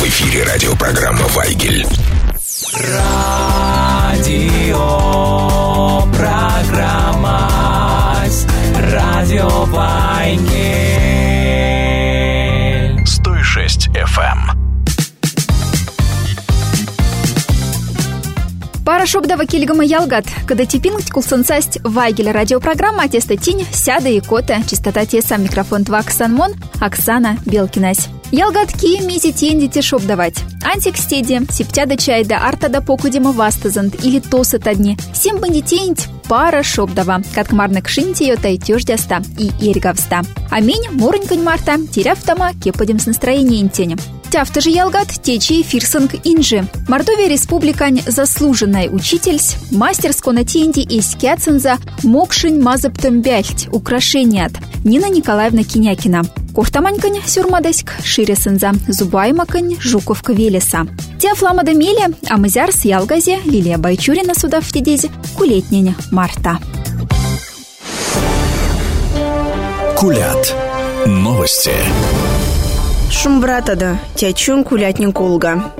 В эфире радиопрограмма «Вайгель». Радиопрограмма «Радио Вайгель». 106 FM. Пара шобдава кильгама ялгат, когда типинг кулсансасть Вайгель радиопрограмма теста тинь, сяда и кота, чистота теса, микрофон твак санмон, Оксана Белкинась. Ялгат ки мизи тендите шобдавать. Антик стеди, септяда чайда, артада покудима вастазант или тосат дни. Сим бандитень пара шобдава, каткмарнак шинти йота и тёждяста и иргавста. Аминь, моронькань марта, теряфтама, кепадим с настроением тенем. Тяфта же ялгат течи фирсанг инжи. Мордовия республикань заслуженный учительсь, мастерско на тенди и скяценза мокшень мазаптам бяльть, украшеният. Нина Николаевна Кинякина. Кофтаманькань сюрмадоськ, ширесенза, зубаймакань, жуковка велеса. Тяфламада меля, амызяр с ялгазе, Лилия Байчурина сюда в тедезе, кулетнень марта. Кулят. Новости. Шумбратада, тячун кулятнин колга.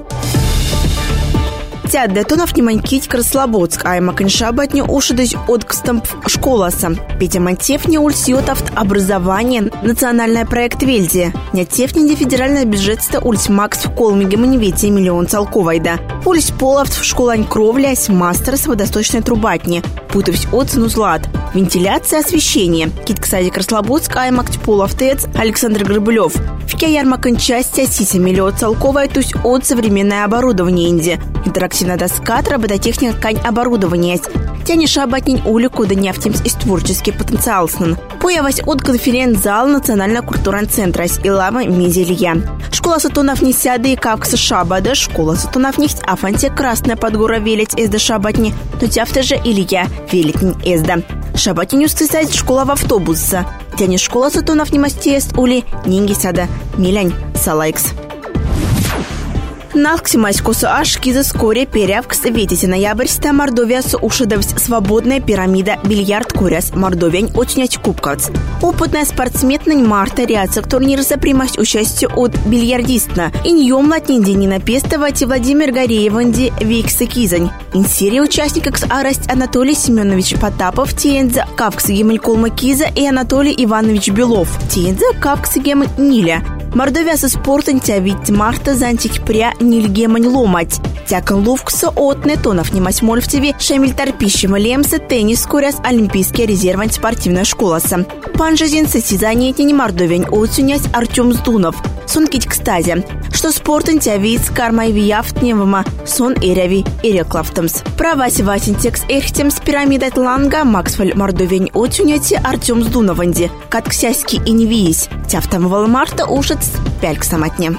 Тя детонов не манькить Краслободск, а има коншабатни ушидысь от кстамп школаса. Петя Мантефни ульсиотавт образование национальный проект Вельзи. Нятефни федеральное бюджетство ульс Макс в Колмиге маневете миллион целковайда. Ульс полавт в школань кровлясь мастерс водосточной трубатни. Путовсь оцену злат. Вентиляция, освещение. Кит, кстати, Краслободск, аймакт полавтец Александр Грабылев. В Киярмакан части осися миллион целковая, то есть от современное оборудование инди. Интерактивная доска, робототехника, ткань оборудования. Тяни шабатнень улику да нефтимс из творческий потенциал снан. Появась от конференц-зал Национального культурного центра с Илама Мизелья. Школа сатунов не сяда и кавкса шабада, школа сатунов нихт афанте красная подгора велить эзда шабатни, но тяфта же Илья велитнень эзда. Шабатнень устысать школа в автобуса. Тяни школа сатунов не мастест ули нинги сяда милянь салайкс. Налксимайскоса ашкиза скоре перявкс ветите ноябрьста Мордовиясу ушидовсь свободная пирамида бильярд куряс Мордовянь отнять кубкац. Опытная спортсменнень Марта Ряцак турнирса примать участие от бильярдистна. Иньем латнинди не напестовать Владимир Горееванди Викса Кизань. Инсерия участников Арасть Анатолий Семенович Потапов, Тиенза Кавкс Гемельколма Киза и Анатолий Иванович Белов, Тиенза Кавкс Гем Ниля. Мордовия со спортом тя ведь Марта зантик пря нильгемань ломать. Тякан ловкса отне тонов немать мольфтеве шемель торпищема лемса теннис куряс олимпийский резервань спортивная школаса. Панжазин состязание не Мордовень оценять Артем Сдунов. Сон кить кстати, что спортом тя ведь кармай вияфт невама сон эреви эреклафтамс. Праваси васин текст эхтемс пирамидат ланга Максвель Мордовень оценять Артем Сдунованди. Катксяски и не виись. Тяфтамывал Марта ушат пяльк самотне.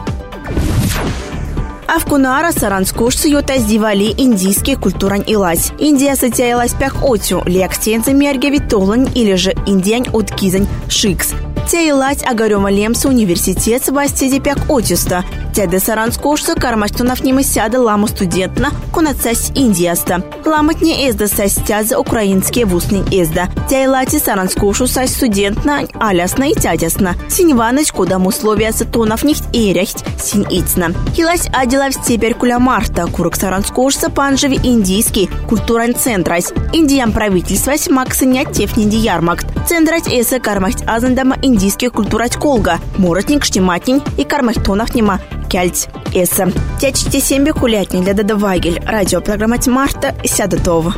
Авкунара саранскушцы йота сдивали индийские культурань илась. Индия сатяилась пях отю, лекстенза мергеви толань или же индиань от кизань шикс. Тяилась агарема лемса университет бастезе пях отюста. Тяде саранскушцы кармаштунов немы сяда ламу студентна кунацась индияста. Ламатне эзда састяза украинские вусны эзда. Тяилати саранскушу сась студентна алясна и тятясна. Синьваныч кудам условия сатонов нихт эряхт синь ицна. Хилась адила в степер куля марта, курок саранскушца панжеви индийский культурный центр. Индиям правительствась максынять тефнинди ярмакт. Центрать эсэ кармахт азандама индийский культурать колга. Моротник, штиматнень и кармахтонов нема кяльц эсэ. Тячите сембе кулятни для Дада Вайгель. Радиопрограмма Марта сядатова.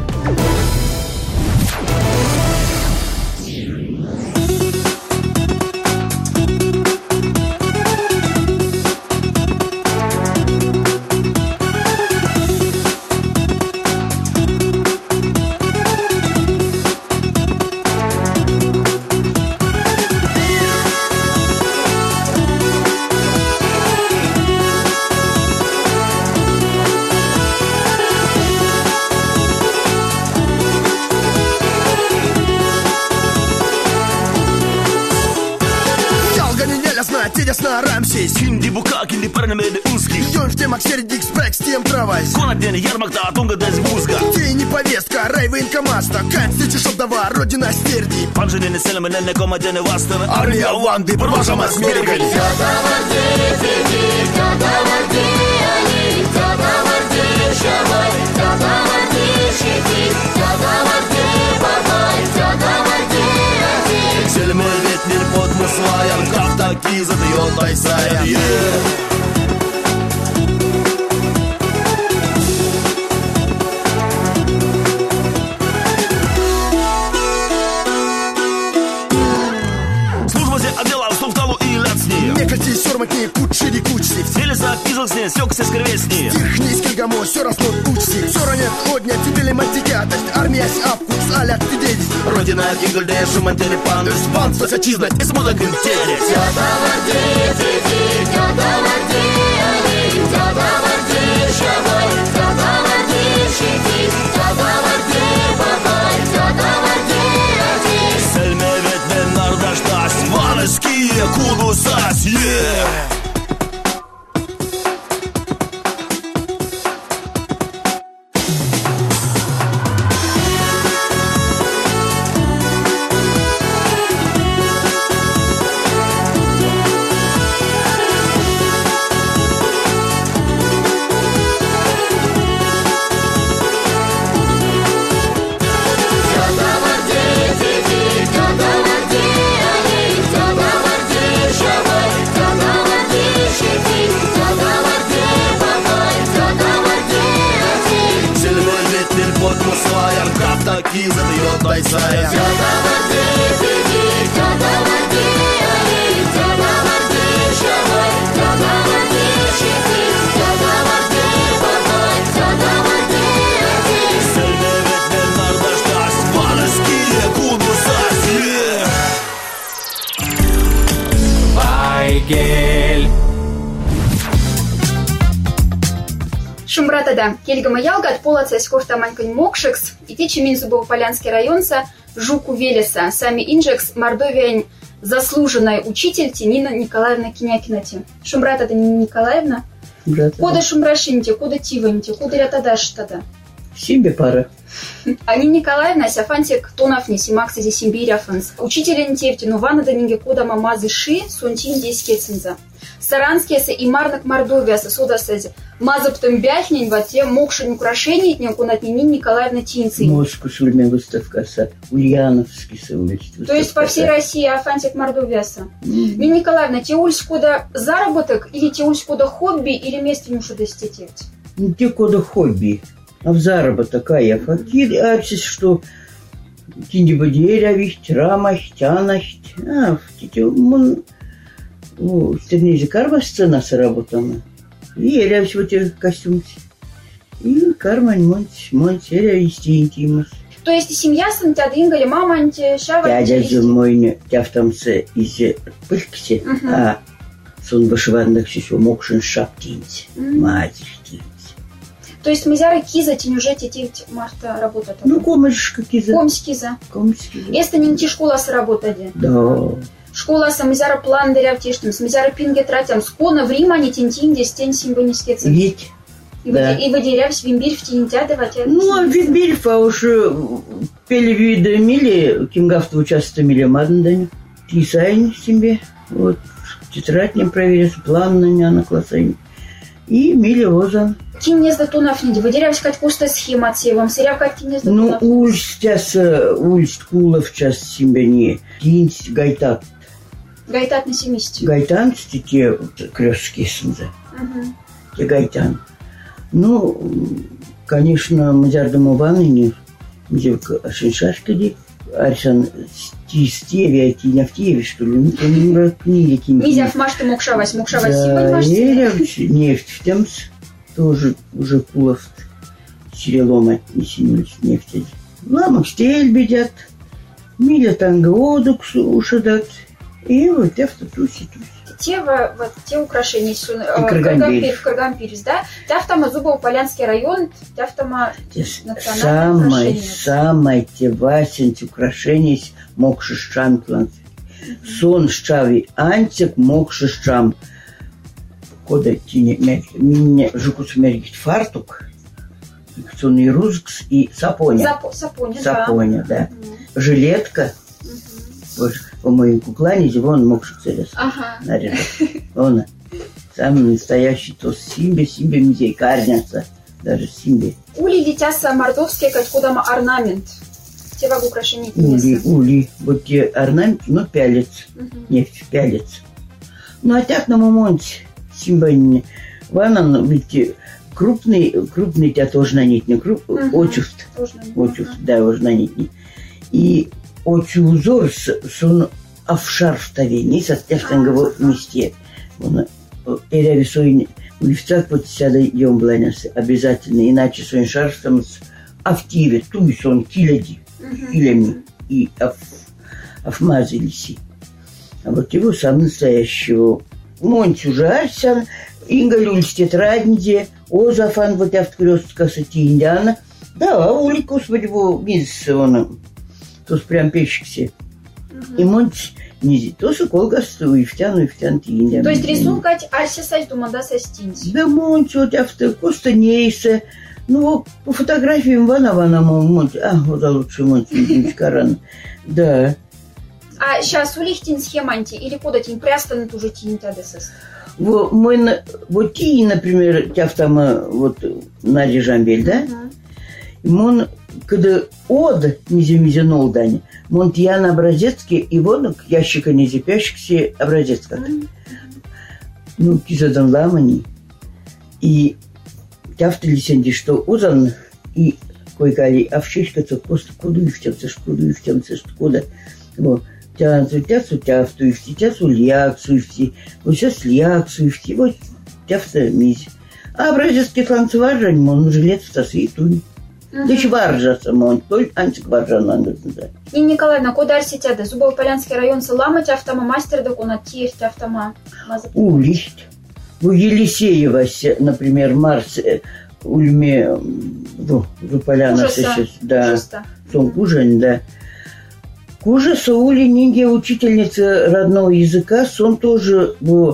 Şimdi bu kakindi parnamede узкий. Идем в темах середик спрекс, тем травась. Конаден ярмакта атунга дез вузга. Ты не повестка, райвоенкомаста. Кайф шоп дава, родина стерди. Панженене селеменене комадене вастана. Армия Ванды, продолжаем с Мергали. Кто-то задает Айсая. Некоти сорматни кучери кучси. Велеса пизлсне, сёксе скрвесни. Тихни скильгамо, все разнот учси. Соронет ходня, тебе матикятость. Армия с апкус, аля ты дедись. Родина Ингольде, шуман телепан. Спан, сосочизна, и смудок интелли. Тёта Варди, тёта Варди, али, тёта Варди, шавай, тёта Варди, шити, тёта Варди, бабай, тёта Варди, ади. Сельме ветмен нардашдас, ванески, кудусас, Таки задает Айсая. Тёта Варди, тёта Варди, али, тёта Варди, шавай, тёта Варди, шити, тёта Варди, бабай, тёта Варди, ади. Сельме ветмен нардашдас, ванески, кудусас, Вайгель. Шумбратада, кельгама ялгат, полацась кофтаманькань мокшекс, и течи Минзубово-Полянский районца, жуку Велеса, сами инжекс, мордовиань, заслуженная учитель Нина Николаевна Кинякинати. Шумбратада Нина Николаевна, куда шумбрашинте, куда тиванте, куда рятадаш тада? Симбе пара. А Нина Николаевна, сяфантик тонов не симакса зи симбиряфанс. Учитель нтевти, ну вана да нинге куда мамазы ши, сунтин дескецинза. Саранскеса и марнак Мордовиаса судасази. Мазаптым бяхнень вате мокшин украшений некунат Нина Николаевна Тинцин. Мошку шульме выставка са. Ульяновский совместительство. То есть по всей России афантик Мордовиаса. Нина Николаевна, те ульс куда заработок, или те ульс куда хобби, или место мушу достететь? Ну, те куда хобби. А в заработок, а я факир, арсис, что тинди бодеря вихть, рамахть, анахть. А, в тите, мон, стернези карма сцена сработана. И я всего те костюм. И кармань, монть, я вести интимус. То есть семья сантядынгали, мама анти, шава... Дядя мой, тяфтамцы из пылькси, а сон вышиванных все мокшин шаптинь, матерь. То есть мизяра киза тенюже тетивть марта работа. Ну, комышка киза. Комсь киза. Если не нти школа с работади. Да. Школа с мизяра план дыряв тиштым, с мизяра пинге тратям, скона в Римане тинтин, где стень симбонискецин. Ведь. Да. И выдеряв с вимбирь в тинтя давать. Ну, а вимбирь, а уж пели виды мили, кимгафту участвовали мадандане. Тисайн себе. Вот, тетрадь не проверилась, план на меня на классане. И мили возан. Тин не сдатунов не выдеряв сказать пустая схема от севам, сыряв как тин не сдатунов. Ну, ульст кулов час себе не. Тинс гайтат. Гайтат на семисти. Гайтан, те крёшки сынза. Те гайтан. Ну, конечно, мы зардому ванныне, мы шиншашкади, арсан стевия, тиняфтеви, что ли, ну, книги кинь. Мизяв машты мокшавась, да, симбонь нефть в темс, тоже уже кулов серелома не синюсь нефть. Ламок стель бедят, миля танго одук ушадат, и вот я в татуси. Те украшения в Каргампирис, да? Тафтама Зубово-Полянский район, тафтама национальное самое те васенц украшения мокшишчам план. Сон шчави антик мокшишчам. Кода тине меня жукус мергит фартук, сон и рузкс и сапоня. Сапоня, да. Жилетка. По моему куклане вон мокшик целес. Наряжать. Он самый настоящий то симбе музей карняца. Даже симбе. Ули дитяса мордовские, как куда орнамент. Те вагу украшения ули. Вот те орнамент, но пялец. Нефть, пялец. Ну, а так на момент симбанне. Ванан, ведь крупный тебя тоже нанитный. Очуст. Очуст, да, тоже нанитный. И очу узор сон овшар в тавени, со стяжтангово вместе. Он перевесой лифтак под сяда ёмбланес обязательно, иначе сон шарстом с автиве, туй сон килями и афмазились. А вот его сам настоящего. Монть уже альсан, ингалюльстет радниде, озафан вот авткрёстка сатиндяна. Да, улик, господи, его мисс, он, то прям печься. И монть низи, то колгасту, и втян тиндяна. То есть рисункать альсисать думада со стинти. Да монть вот авткостанейся. Ну, по фотографиям вана монть. Вот лучше монть, каран. Да. А сейчас у лихтин схеманти или куда тень прястанет уже тень тадесес? Вот тень, например, тяфтама вот на режамбель, да? Мон, когда од низемизянул дань, мон тья на образецке, и вон к ящика низепящикся образец как. Ну, кизадан ламани. И тяфтали сенди, что озан и кой-кали, а в чешкаться просто куду и в темце, куда. Вот. Тяфту и в ляк суйфти, вот сейчас ляк суйфти, вот тяфта мизь. А образец кисланцы варжань, мон жилет в тасы и туй. Да еще варжаться, мон, только антик варжан надо. Нина Николаевна, куда арсетяда? Зубово-Полянский район салама тяфтама мастер да кунатир тяфтама. Улисть. У Елисеева, например, Марс, Ульме, Зуполяна сейчас, да. Сон кужань, да. Кужа Саули Ниге, учительница родного языка, сон тоже,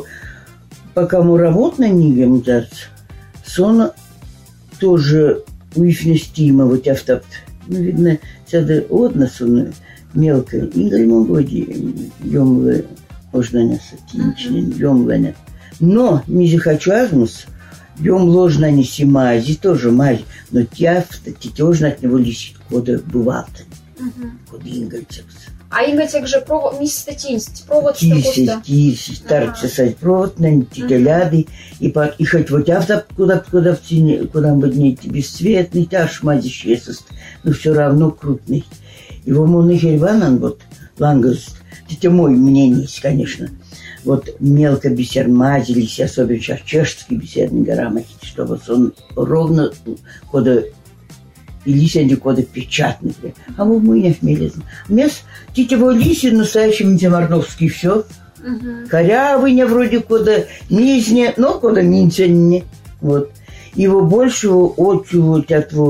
пока мы работаем на Ниге, сон тоже уифнестима, вот автопт. Ну, видно, сяда одна сон мелкая, Ингаль Монгоди, ёмлы, можно не сатинчный, ёмлы. Но не захочу азмус, ём ложно не мази, тоже мази, но тяфта, тетёжно от него лисит, кода бывает. Куда ингальцекс. А ингальцек же мисс статинсть, провод стакоста. Тись, тарча сать провод на тигеляды, и хоть вот авто куда бы не бесцветный, тяж мазищий, но все равно крупный. Его монахель ванан, вот, лангас, это мое мнение, конечно. Вот мелко бисер мазились, особенно сейчас чешский бисерный граммах, чтобы он ровно кода и лисенди кода печатный. А мы не вмели. Вместо тетевой лиси настоящий Митимардовский все. Корявыня вроде кода низне, но кода минценне. Вот. Его большего очу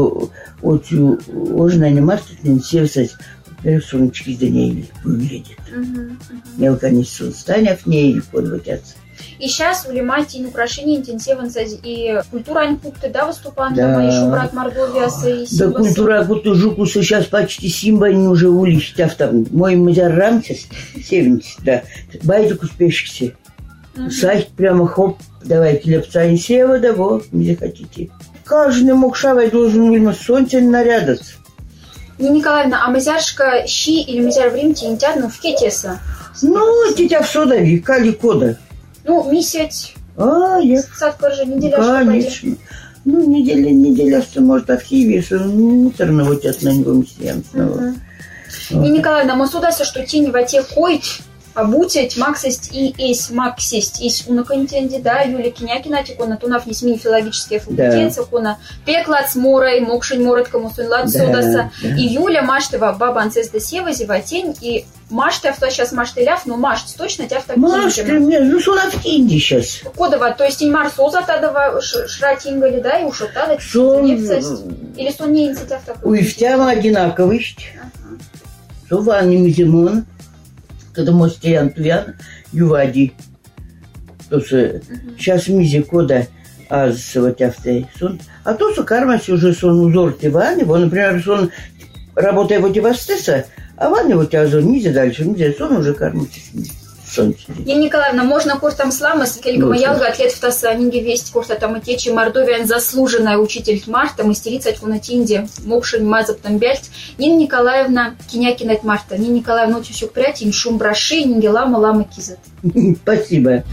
ожна не мастит, не севсать. Во-первых, солнечки за ней выглядит. Мелко не станет в ней подводятся. И сейчас в Лимате украшения интенсивен и культура аньпукты, да, выступает, да, еще брат Мордовиаса и Симбаса. Да, культура куту жуку сейчас почти Симбань уже уличить автом. Мой мазяр рамцес, 70, да, байдик успешься. Сайт прямо хоп, давайте лепца и сева, да, вот, где хотите. Каждый мокшавай должен мимо солнца нарядаться. Нина Николаевна, а мазяршка щи или мазяр в Рим тинтят, ну, в кетеса? Ну, тетя в содави, кали кода. Ну, месяц. Я... Садка же неделя. Конечно. Ну, неделя, что может в Киеве, что мусорно вот это на него месяцного. Нина Николаевна, мы судася, что тень в оте коить, обутять, максесть и эсь максесть, эсь унаконтенди, да, Юлия Кинякина, тикона, тунав несмини филологические факультеты, кона, пеклад с морой, мокшень мороткому сунлад судаса, и Юля Маштева, баба анцеста сева, зеватень, и Машта, что сейчас Маштеляв, но Машт точно тебя в такие. Машта, ну что на в Кинде сейчас? Кодова, то есть тень Марсоза тадова шратингали, да, и уж оттада или сон не инцетя в такой. Ой, в тяма одинаковый. Что ванни зимон, когда мостян туян, ювади. То есть сейчас мизи кода аз вот авто сон. А то что кармас уже сон узор тивани, вот, например, сон работает вот и вастеса. А ванны вот я зон ниже дальше, ниже сон уже кормить. солнце. Нина Николаевна, можно куртам сламас, келькама ялга, атлет в таса, нинги весть курта там и течи Мордовиан, заслуженная учитель Марта, мастерица от фунатинди, мокшин мазап там бельт. Нина Николаевна, кинякинет Марта. Нина Николаевна, учущук прятин, шум браши, нинги лама кизет. Спасибо.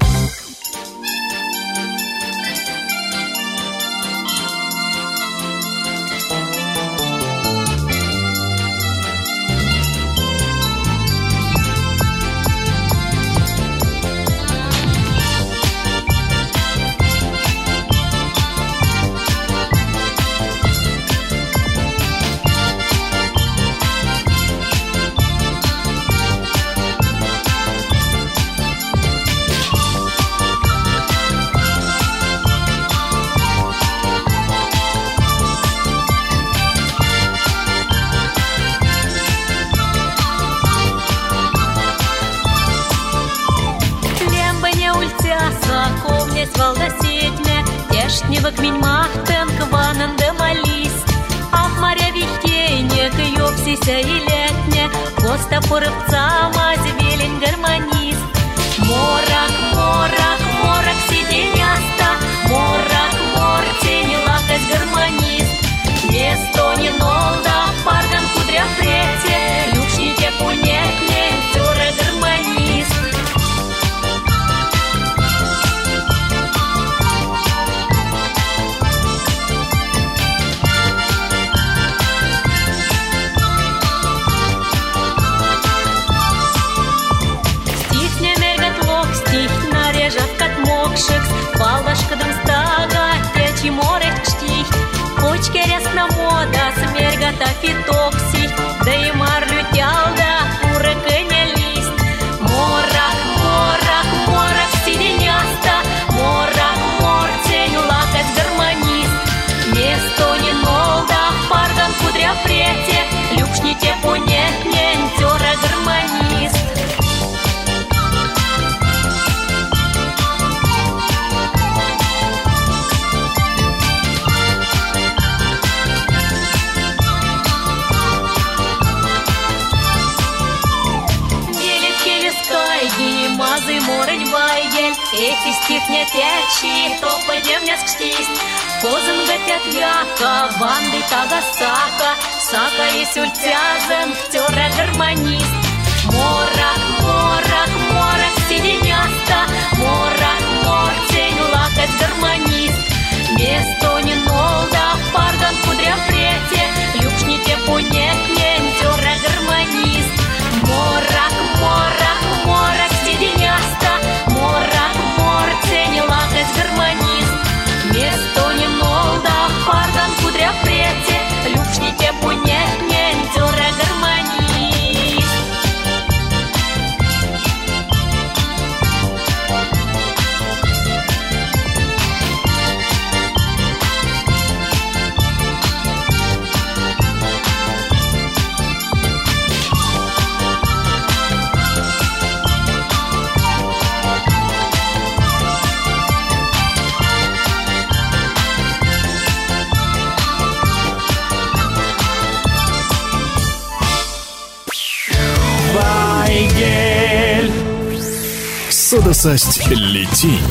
Содосасть летень.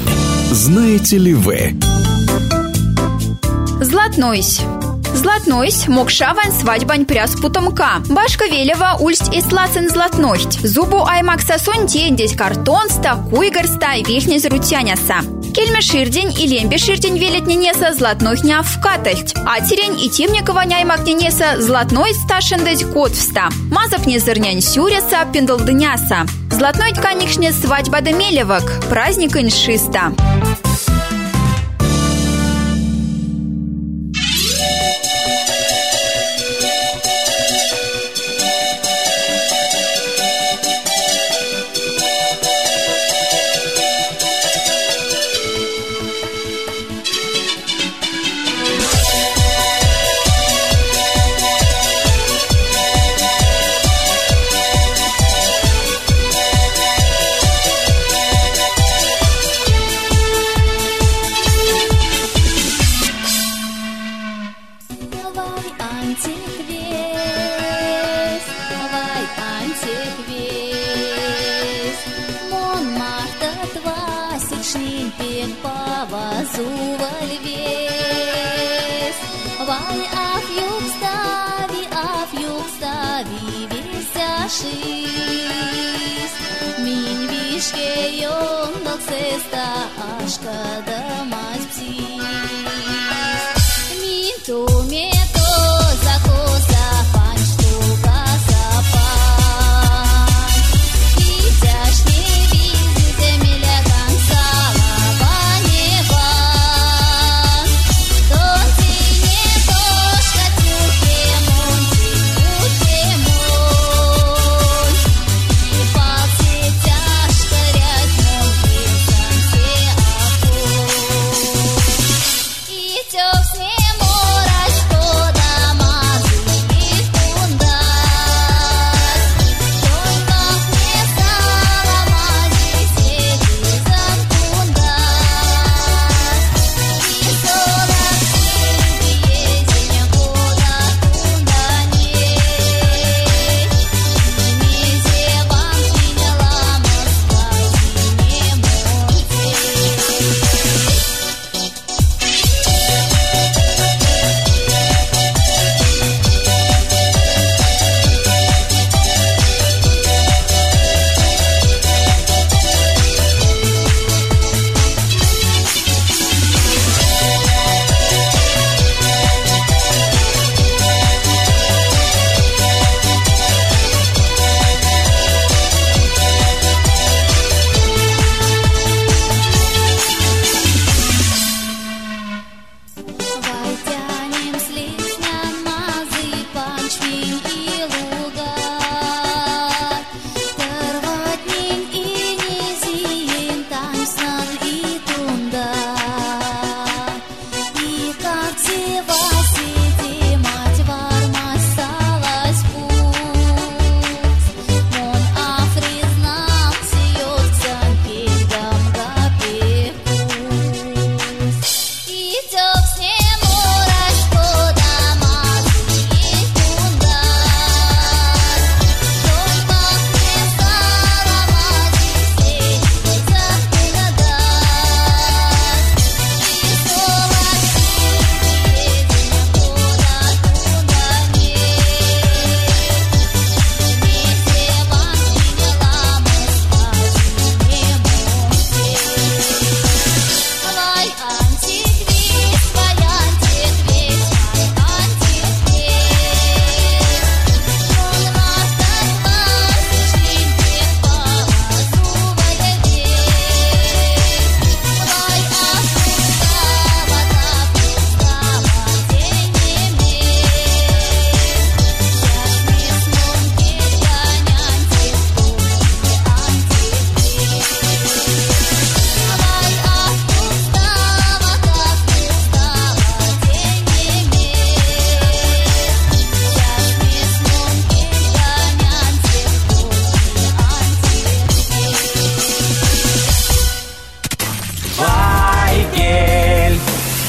Знаете ли вы? Златнойсь. Златнойсь, мокшавань свадьбань пряс путомка. Башка велева ульсть и слацен златнойсть. Зубу аймак сосунь тендесь картонста, куйгарста и вихнез рутяняса. Кельме ширдень и лембе ширдень велет ненеса златнойх не вкатость. А терень и темникова няймак ненеса златной сташендeć котвста. Мазок не зырнянь сюреса пендалдыняса. Златной тканишне свадьба демелевок, праздник иншиста. вес. Вай афюк стави весяшис. Минь вишке йондал сеста ашкада мать псис. Минь тумето закоса пань штука сапань. Идяш не видит земля концала ваневан. Донти не тошка тюхемон, тюхемон. И палцы тяжко рядом весом все опор. И тёк с ним мораж, что дамазы и тундас. Только мне стало мази сети замтундас. И солод сильвие года тунданей. И мезе вам приняла Москва зимней монтей. Вайтянем слизнян мазы панчмин и лугар. Тарватнин и низиен танцнан и тунда. И как сети мать вармась сталась путь. Мон афризнам сиёт ксан пельгам гапекут. И тёк с ним мораж, что дамазы и тундас. Только мне стало мази сети замтундас. И солод сильвие года тунданей. И мезе вам приняла Москва зимней монтей. Вай антиквит, вай антиквит, вай антиквит. Он вартан классичный пек полосувая весь. Вай афустава, день не мес. Ясный снон перегонь антиквит, антиквит. Вай афустава, день не мес. Ясный снон перегонь антиквит, антиквит. Вайгель.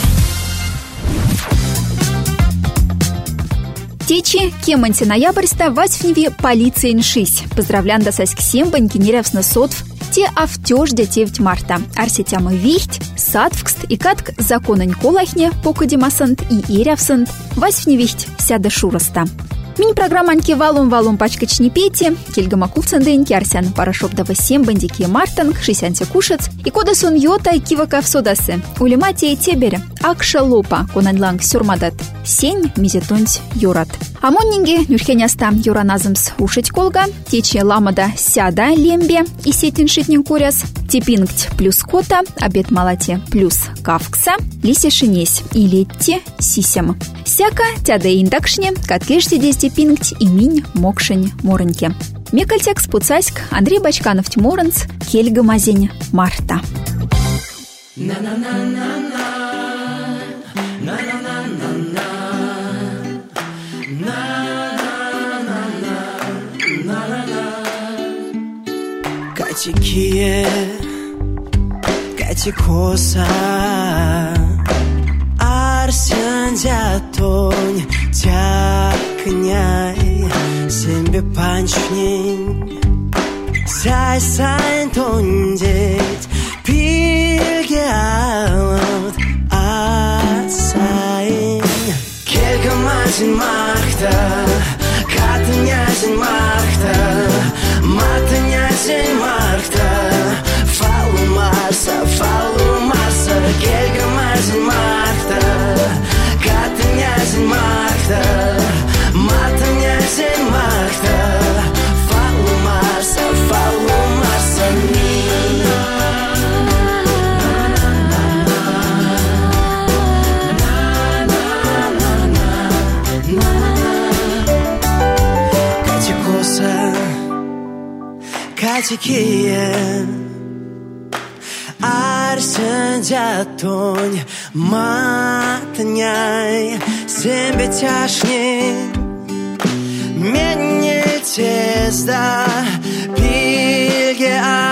Течи кеманти ноябрьста васьфневе полиция иншись. Поздравлян саськ сембань кенеревсна сотв. Те автёждя тевть марта. Арсетямы вихть, садвкст и катк законань колахне покодимасант и ирявсант. Васьфневихть сяда шураста. Мини-программаньки валум пачкачни пети, кельгама кулцанденьки, арсян парашоптава сембандики мартанг, шисянся кушац, и кодасон йота и кивакав содасы. Улимати и тебере, акша лопа, конанланг сюрмадат, сень мизетунсь юрат. Амоннинги нюрхеняста юраназымс ушить колга, тече ламада сяда лембе и сетин шитнин куряс, типингть плюс кота, обед малати плюс кавкса, лися шинесь и летти сисям. Сяка тяда индакшне, каткешти дести пингть и минь мокшень мораньке. Мекальтек спуцаськ, Андрей Бачканов Тиморанц, Кельга Мазень Марта. Катикие, катикоса, арсян зятонь, тякняй, сембе панчнень, сяй сайн тундеть, пильге алот, Katanyazin Marta, Katanyazin Marta, Matanyazin Marta, Falu Marsa, Gelgamazin Marta, Katanyazin Marta, Matanyazin Marta, Falu Marsa, Катикие Арсенджатонь Матняй Зембетяшни Менне тезда Пильге